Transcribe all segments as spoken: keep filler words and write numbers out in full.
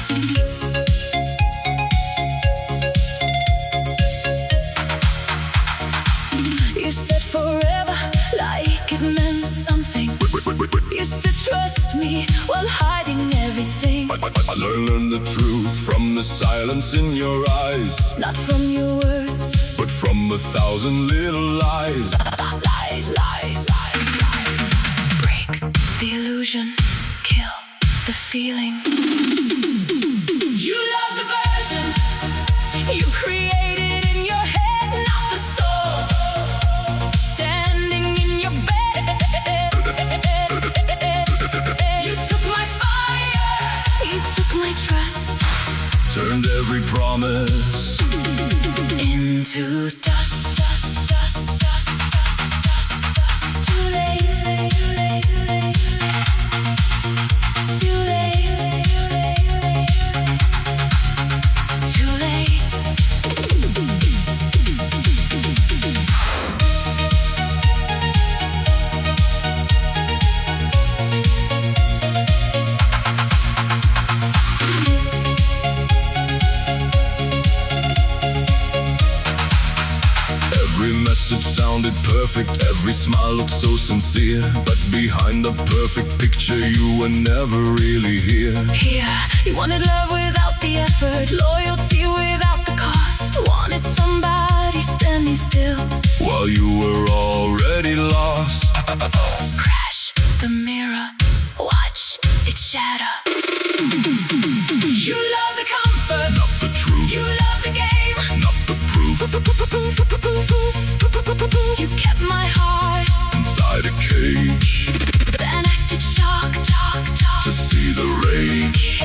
You said forever like it meant something. Used to trust me while hiding everything. I, I, I learned the truth from the silence in your eyes, not from your words, but from a thousand little lies. Lies, lies, lies, lies. Break the illusion, kill the feeling. You love the version you created in your head, not the soul standing in your bed. You took my fire, you took my trust, Turned every promise into dust, dust, dust, dust, dust, dust, dust. Too late, too late, too late, too late. Every message sounded perfect, every smile looked so sincere. But behind the perfect picture you were never really here. Here, you wanted love without the effort, loyalty without the cost. Wanted somebody standing still While you were already lost. Crash the mirror, watch it shatter. You love the comfort, Not the truth, you love the game, not the proof. you kept my heart, Inside a cage then acted shock, talk, talk. to see the rage.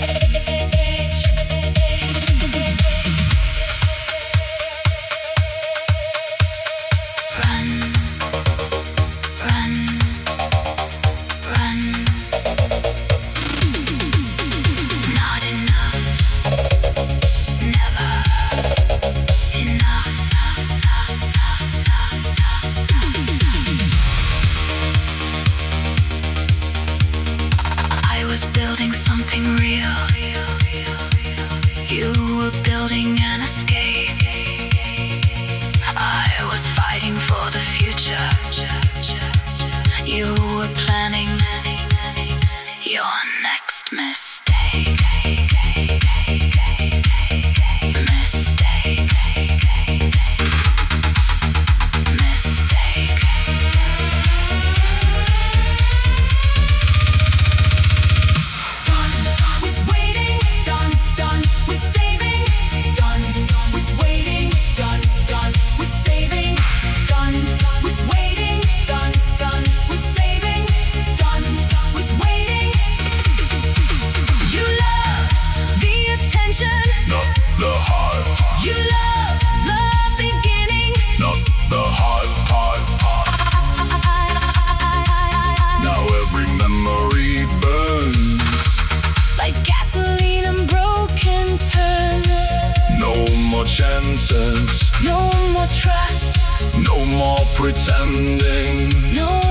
Run, run, run. Not enough, never enough. I was building something real. You were building an escape. I was fighting for the future. You were planning your next mistake. Mistake. Mistake. Done with waiting, done, done with saving, done with waiting, done, done with saving, done with waiting, done, done with saving, done with waiting. You love the attention, Not the hard part, you love the beginning. not the hard part, part. Now every memory burns. Like gasoline and broken turns. No more chances, No more trust, no more pretending. no